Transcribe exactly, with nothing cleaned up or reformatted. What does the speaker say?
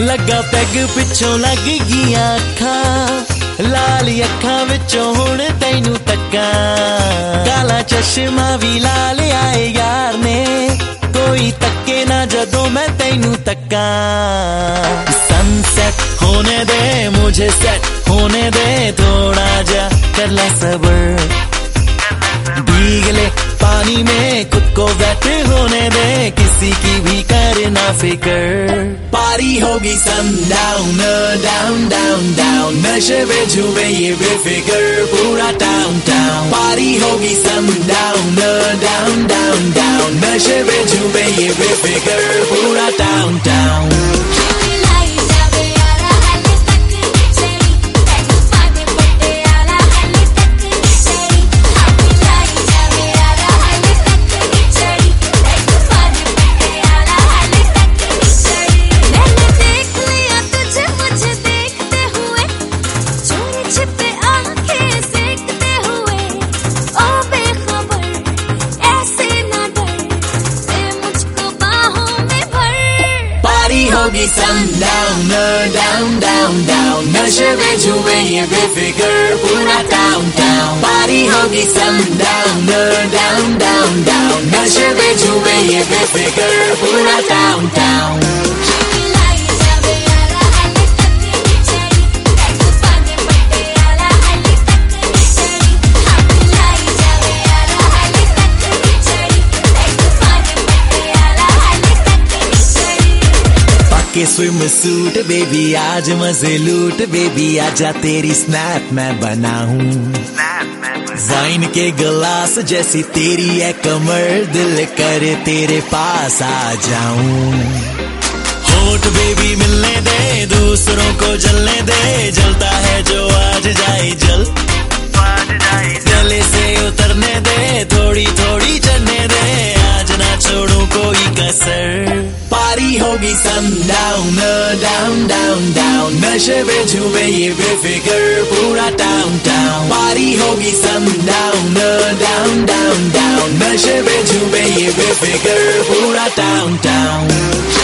लगा पैग पिछों लग गईयां अखां लाल अखां विचों हुण तैनू तक्कां काला चश्मा भी ला लिया यार ने कोई तक्के ना जदों मैं तैनू तक्कां सनसेट होने दे मुझे सेट होने दे थोड़ा जा कर ला सब्र भीग ले पानी में खुद को वेट होने दे किसी की भी करना फिकर पारी होगी सनडाउन डाउन डाउन डाउन नशे में झूमे ये बेफिकर पूरा टाउन टाउन पारी होगी सनडाउन डाउन डाउन डाउन नशे में झूमे ये बेफिकर पूरा टाउन टाउन होगी सनडाउन डाउन डाउन डाउन नशे में झूमे ये बेफिकर पूरा टाउन टाउन पारी होगी सनडाउन डाउन डाउन डाउन नशे में झूमे ये बेफिकर पूरा टाउन टाउन के स्विम सूट बेबी आज मजे लूट बेबी आजा तेरी स्नैप मैं बनाऊं वाइन के गिलास जैसी तेरी है कमर दिल करे तेरे पास आ जाऊं होठ बेबी मिलने दे दूसरों को जलने दे जलता है जो आज जाए जल गले से उतरने दे थोड़ी थोड़ी चढ़ने दे आज ना छोड़ू कोई कसर पारी होगी सनडाउन डाउन डाउन डाउन नशे में झूमे ये बेफिकर पूरा टाउन टाउन पारी होगी सनडाउन डाउन डाउन डाउन नशे में झूमे ये बेफिकर पूरा टाउन टाउन